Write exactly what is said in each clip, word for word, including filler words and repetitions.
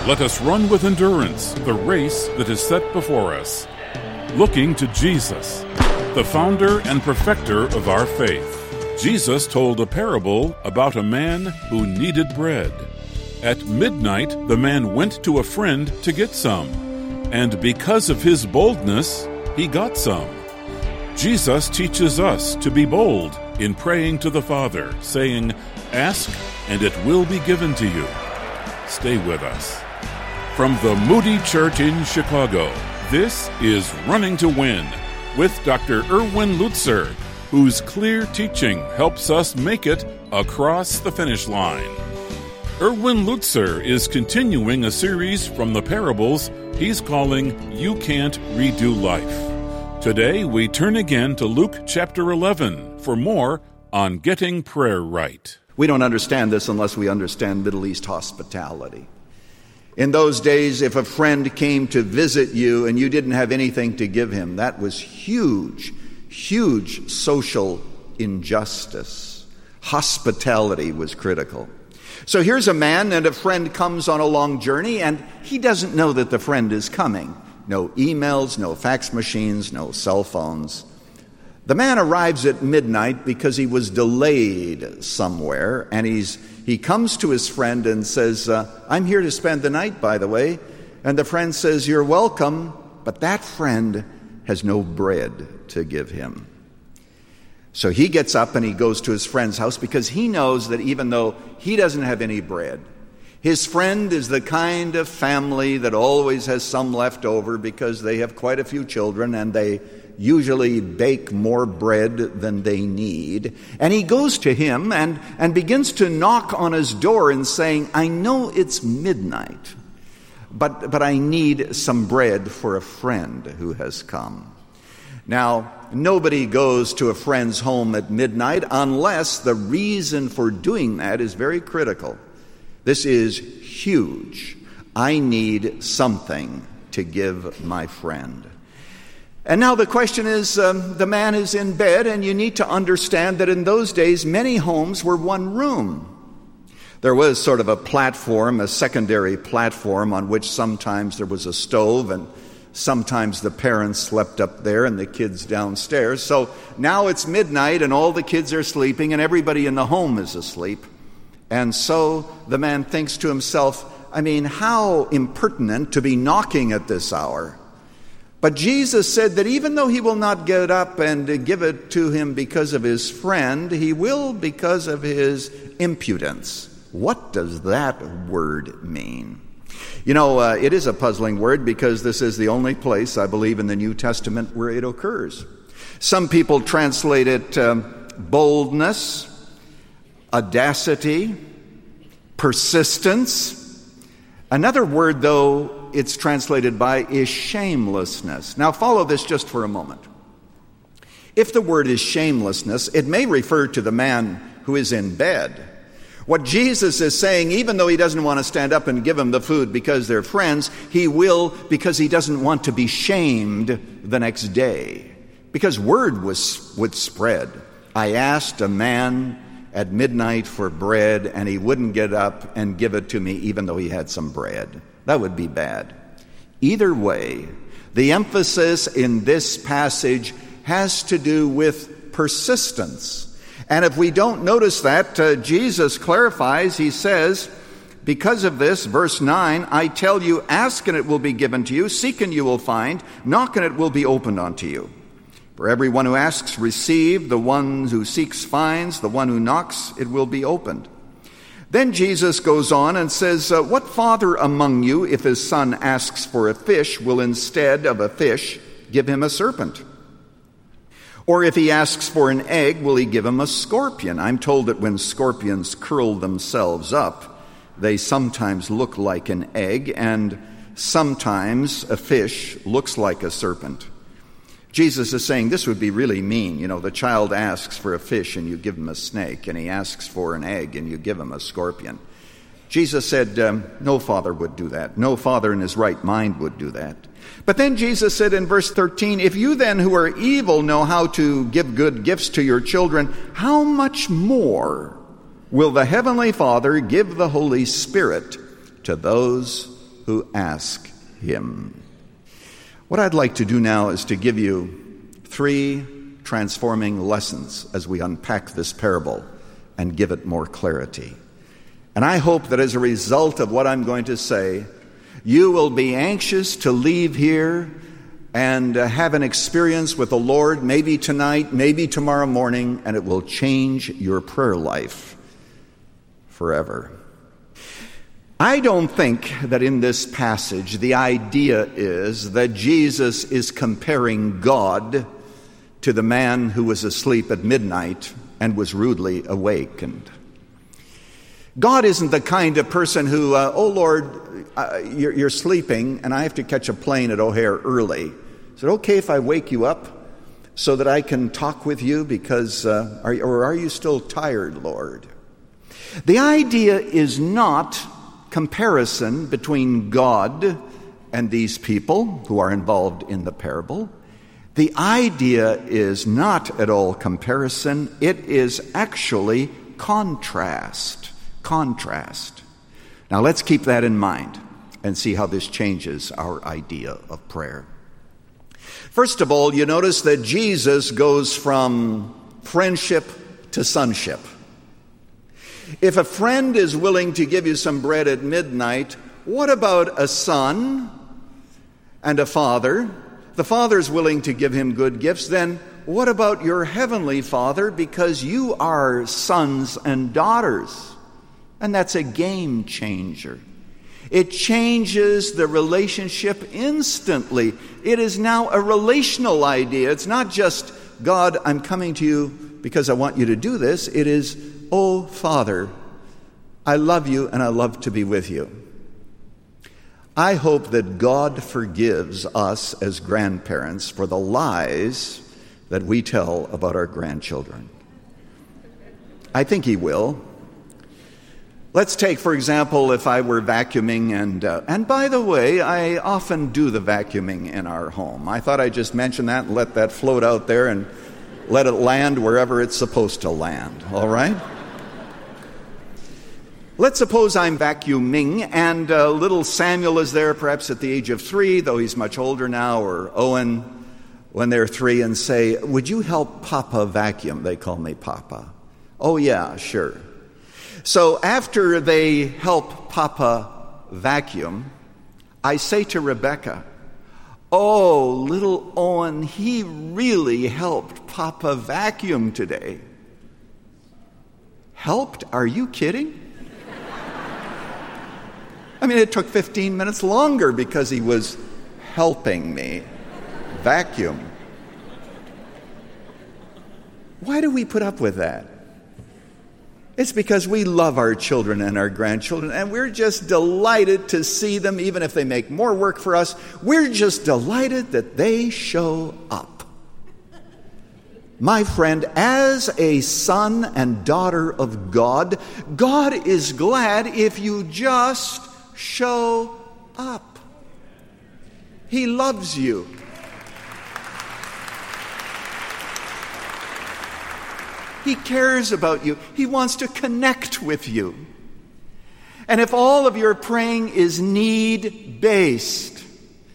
Let us run with endurance the race that is set before us, looking to Jesus, the founder and perfecter of our faith. Jesus told a parable about a man who needed bread. At midnight, the man went to a friend to get some, and because of his boldness, he got some. Jesus teaches us to be bold in praying to the Father, saying, "Ask, and it will be given to you." Stay with us. From the Moody Church in Chicago, this is Running to Win with Doctor Erwin Lutzer, whose clear teaching helps us make it across the finish line. Erwin Lutzer is continuing a series from the parables he's calling You Can't Redo Life. Today we turn again to Luke chapter eleven for more on getting prayer right. We don't understand this unless we understand Middle East hospitality. In those days, if a friend came to visit you and you didn't have anything to give him, that was huge, huge social injustice. Hospitality was critical. So here's a man and a friend comes on a long journey, and he doesn't know that the friend is coming. No emails, no fax machines, no cell phones. The man arrives at midnight because he was delayed somewhere, and he's he comes to his friend and says, uh, I'm here to spend the night, by the way. And the friend says, you're welcome, but that friend has no bread to give him. So he gets up and he goes to his friend's house because he knows that even though he doesn't have any bread, his friend is the kind of family that always has some left over because they have quite a few children and they usually bake more bread than they need. And he goes to him and, and begins to knock on his door and saying, I know it's midnight, but, but I need some bread for a friend who has come. Now, nobody goes to a friend's home at midnight unless the reason for doing that is very critical. This is huge. I need something to give my friend. And now the question is, um, the man is in bed, and you need to understand that in those days, many homes were one room. There was sort of a platform, a secondary platform, on which sometimes there was a stove, and sometimes the parents slept up there and the kids downstairs. So now it's midnight, and all the kids are sleeping, and everybody in the home is asleep. And so the man thinks to himself, I mean, how impertinent to be knocking at this hour. But Jesus said that even though he will not get up and give it to him because of his friend, he will because of his impudence. What does that word mean? You know, uh, it is a puzzling word because this is the only place, I believe, in the New Testament where it occurs. Some people translate it um, boldness, audacity, persistence. Another word, though, it's translated by is shamelessness. Now follow this just for a moment. If the word is shamelessness, it may refer to the man who is in bed. What Jesus is saying, even though he doesn't want to stand up and give them the food because they're friends, he will because he doesn't want to be shamed the next day. Because word was would spread. I asked a man at midnight for bread, and he wouldn't get up and give it to me even though he had some bread. That would be bad. Either way, the emphasis in this passage has to do with persistence. And if we don't notice that, uh, Jesus clarifies, he says, because of this, verse nine, I tell you, ask and it will be given to you, seek and you will find, knock and it will be opened unto you. For everyone who asks, receive, the one who seeks finds, the one who knocks, it will be opened. Then Jesus goes on and says, uh, what father among you, if his son asks for a fish, will instead of a fish give him a serpent? Or if he asks for an egg, will he give him a scorpion? I'm told that when scorpions curl themselves up, they sometimes look like an egg, and sometimes a fish looks like a serpent. Jesus is saying this would be really mean. You know, the child asks for a fish and you give him a snake, and he asks for an egg and you give him a scorpion. Jesus said, um, no father would do that. No father in his right mind would do that. But then Jesus said in verse thirteen, if you then who are evil know how to give good gifts to your children, how much more will the Heavenly Father give the Holy Spirit to those who ask him. What I'd like to do now is to give you three transforming lessons as we unpack this parable and give it more clarity. And I hope that as a result of what I'm going to say, you will be anxious to leave here and uh, have an experience with the Lord, maybe tonight, maybe tomorrow morning, and it will change your prayer life forever. I don't think that in this passage the idea is that Jesus is comparing God to the man who was asleep at midnight and was rudely awakened. God isn't the kind of person who, uh, oh Lord, uh, you're, you're sleeping and I have to catch a plane at O'Hare early. Is it okay if I wake you up so that I can talk with you because, uh, are, or are you still tired, Lord? The idea is not comparison between God and these people who are involved in the parable. The idea is not at all comparison. It is actually contrast. Contrast. Now let's keep that in mind and see how this changes our idea of prayer. First of all, you notice that Jesus goes from friendship to sonship. If a friend is willing to give you some bread at midnight, what about a son and a father? The father's willing to give him good gifts. Then what about your heavenly Father? Because you are sons and daughters. And that's a game changer. It changes the relationship instantly. It is now a relational idea. It's not just, God, I'm coming to you because I want you to do this. It is, oh, Father, I love you and I love to be with you. I hope that God forgives us as grandparents for the lies that we tell about our grandchildren. I think he will. Let's take, for example, if I were vacuuming, and uh, and by the way, I often do the vacuuming in our home. I thought I'd just mention that and let that float out there and let it land wherever it's supposed to land, all right? Let's suppose I'm vacuuming and uh, little Samuel is there, perhaps at the age of three, though he's much older now, or Owen when they're three, and say, would you help Papa vacuum? They call me Papa. Oh yeah, sure. So after they help Papa vacuum, I say to Rebecca, oh, little Owen, he really helped Papa vacuum today. Helped? Are you kidding? I mean, it took fifteen minutes longer because he was helping me vacuum. Why do we put up with that? It's because we love our children and our grandchildren, and we're just delighted to see them, even if they make more work for us. We're just delighted that they show up. My friend, as a son and daughter of God, God is glad if you just show up. He loves you. He cares about you. He wants to connect with you. And if all of your praying is need-based,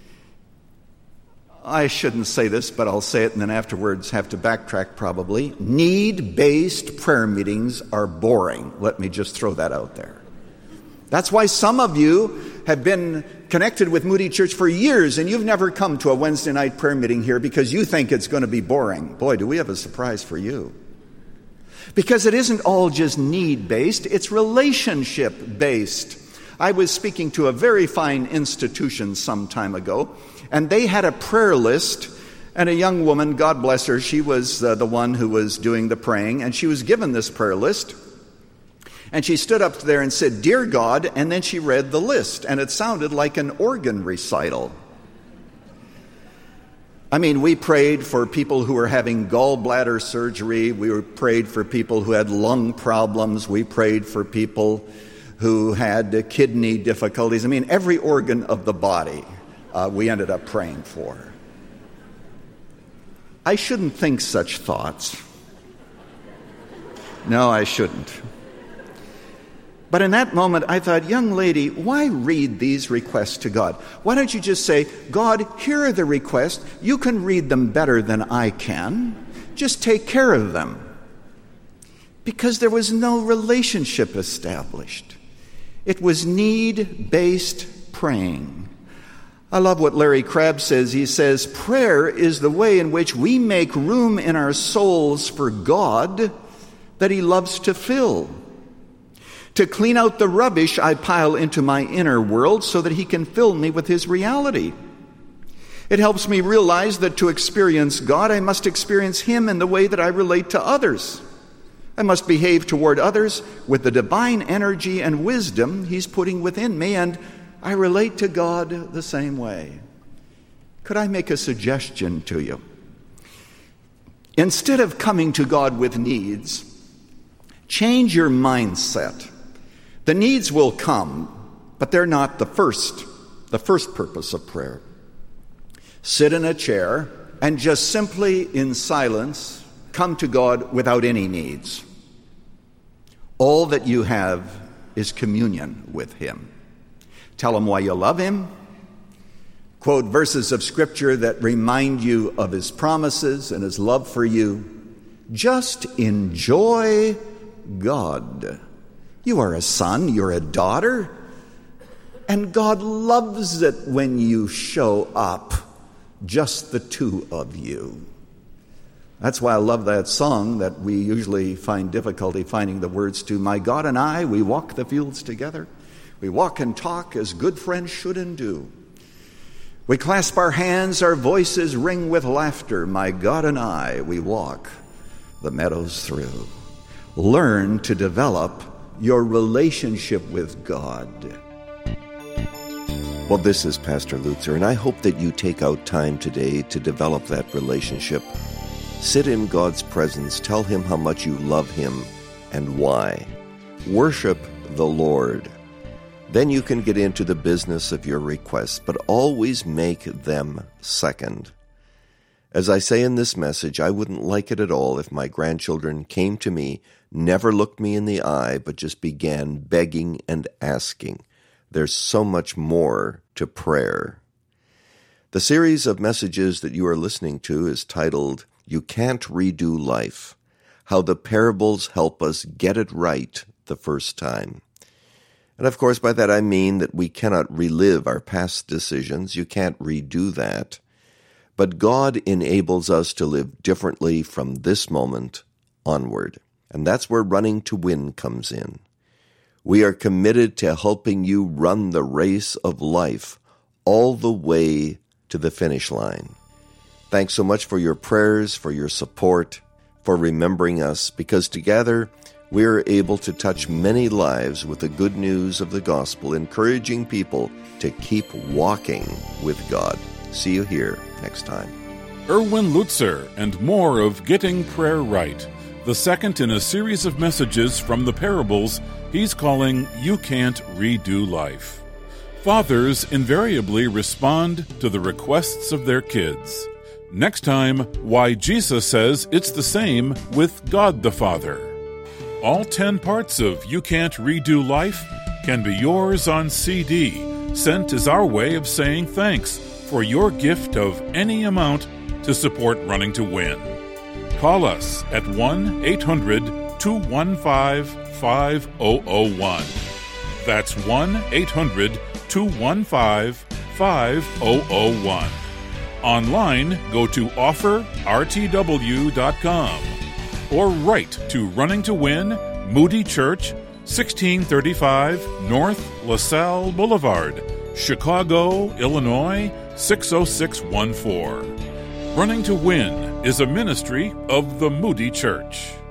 I shouldn't say this, but I'll say it and then afterwards have to backtrack probably. Need-based prayer meetings are boring. Let me just throw that out there. That's why some of you have been connected with Moody Church for years and you've never come to a Wednesday night prayer meeting here because you think it's going to be boring. Boy, do we have a surprise for you. Because it isn't all just need-based, it's relationship-based. I was speaking to a very fine institution some time ago, and they had a prayer list, and a young woman, God bless her, she was uh, the one who was doing the praying, and she was given this prayer list, and she stood up there and said, Dear God, and then she read the list, and it sounded like an organ recital. I mean, we prayed for people who were having gallbladder surgery. We prayed for people who had lung problems. We prayed for people who had kidney difficulties. I mean, every organ of the body uh, we ended up praying for. I shouldn't think such thoughts. No, I shouldn't. But in that moment, I thought, young lady, why read these requests to God? Why don't you just say, God, here are the requests. You can read them better than I can. Just take care of them. Because there was no relationship established. It was need-based praying. I love what Larry Crabb says. He says, prayer is the way in which we make room in our souls for God that He loves to fill. To clean out the rubbish I pile into my inner world so that He can fill me with His reality. It helps me realize that to experience God, I must experience Him in the way that I relate to others. I must behave toward others with the divine energy and wisdom He's putting within me, and I relate to God the same way. Could I make a suggestion to you? Instead of coming to God with needs, change your mindset. The needs will come, but they're not the first, the first purpose of prayer. Sit in a chair and just simply in silence come to God without any needs. All that you have is communion with Him. Tell Him why you love Him. Quote verses of Scripture that remind you of His promises and His love for you. Just enjoy God. You are a son, you're a daughter, and God loves it when you show up, just the two of you. That's why I love that song that we usually find difficulty finding the words to. My God and I, we walk the fields together. We walk and talk as good friends should and do. We clasp our hands, our voices ring with laughter. My God and I, we walk the meadows through. Learn to develop your relationship with God. Well, this is Pastor Lutzer, and I hope that you take out time today to develop that relationship. Sit in God's presence, tell Him how much you love Him and why. Worship the Lord. Then you can get into the business of your requests, but always make them second. As I say in this message, I wouldn't like it at all if my grandchildren came to me, never looked me in the eye, but just began begging and asking. There's so much more to prayer. The series of messages that you are listening to is titled, You Can't Redo Life, How the Parables Help Us Get It Right the First Time. And of course, by that I mean that we cannot relive our past decisions. You can't redo that. But God enables us to live differently from this moment onward. And that's where Running to Win comes in. We are committed to helping you run the race of life all the way to the finish line. Thanks so much for your prayers, for your support, for remembering us, because together we are able to touch many lives with the good news of the gospel, encouraging people to keep walking with God. See you here next time. Erwin Lutzer and more of Getting Prayer Right, the second in a series of messages from the parables he's calling You Can't Redo Life. Fathers invariably respond to the requests of their kids. Next time, why Jesus says it's the same with God the Father. All ten parts of You Can't Redo Life can be yours on C D, sent as our way of saying thanks for your gift of any amount to support Running to Win. Call us at one eight hundred two one five five zero zero one. That's one eight hundred two one five five zero zero one. Online, go to offer r t w dot com or write to Running to Win, Moody Church, sixteen thirty-five North LaSalle Boulevard, Chicago, Illinois, six oh six one four. Running to Win is a ministry of the Moody Church.